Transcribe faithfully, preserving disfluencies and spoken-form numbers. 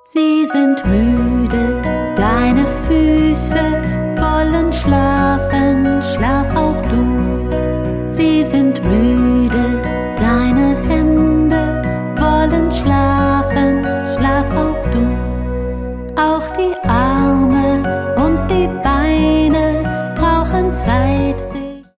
Sie sind müde, deine Füße wollen schlafen, schlaf auch du. Sie sind müde, deine Hände wollen schlafen, schlaf auch du. Auch die Arme und die Beine brauchen Zeit,